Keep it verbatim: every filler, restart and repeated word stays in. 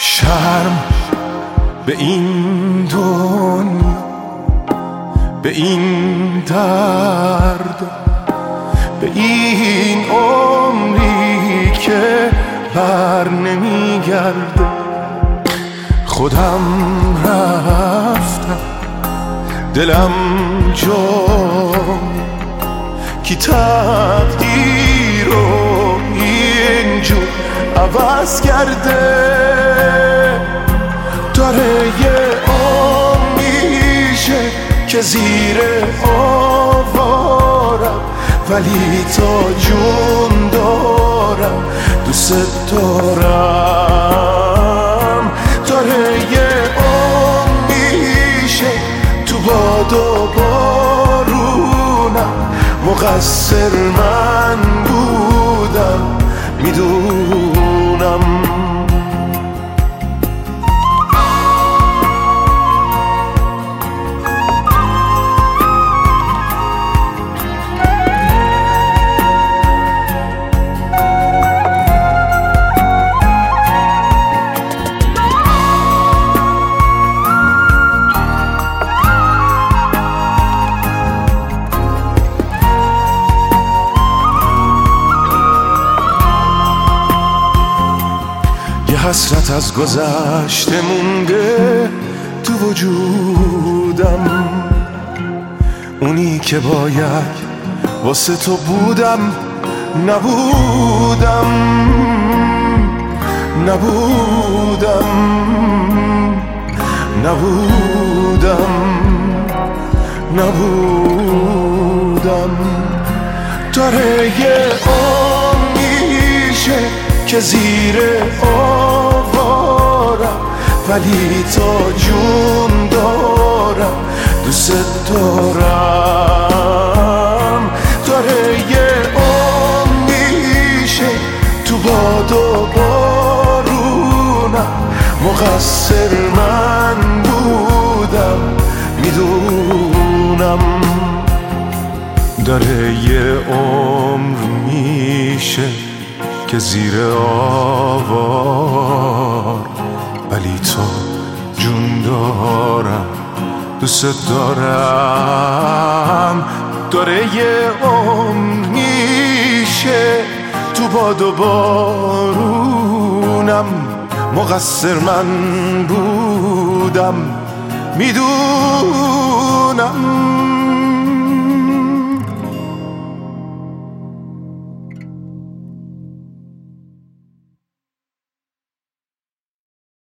شرم به این دنیا، به این درد، به این عمری که بر نمیگرده. خودم رفتم دلم جا کی تقدیر رو اینجور عوض کرده. داره یه عمر میشه که زیر آوارم، ولی تا جون دارم دوست دارم. داره یه عمر میشه تو باد و بارونم، مقصر من بودم میدونم. حسرت از گذشته مونده تو وجودم، اونی که باید واسه تو بودم نبودم نبودم نبودم نبودم. داره یه عمر میشه که زیر آوارم، ولی تا جون دارم دوست دارم. داره یه عمر میشه تو باد و بارونم، مقصر من بودم میدونم. داره یه عمر میشه که زیر آوار، ولی تو جون دارم دوست دارم. داره یه عمر میشه تو باد و بارونم، مقصر من بودم میدونم.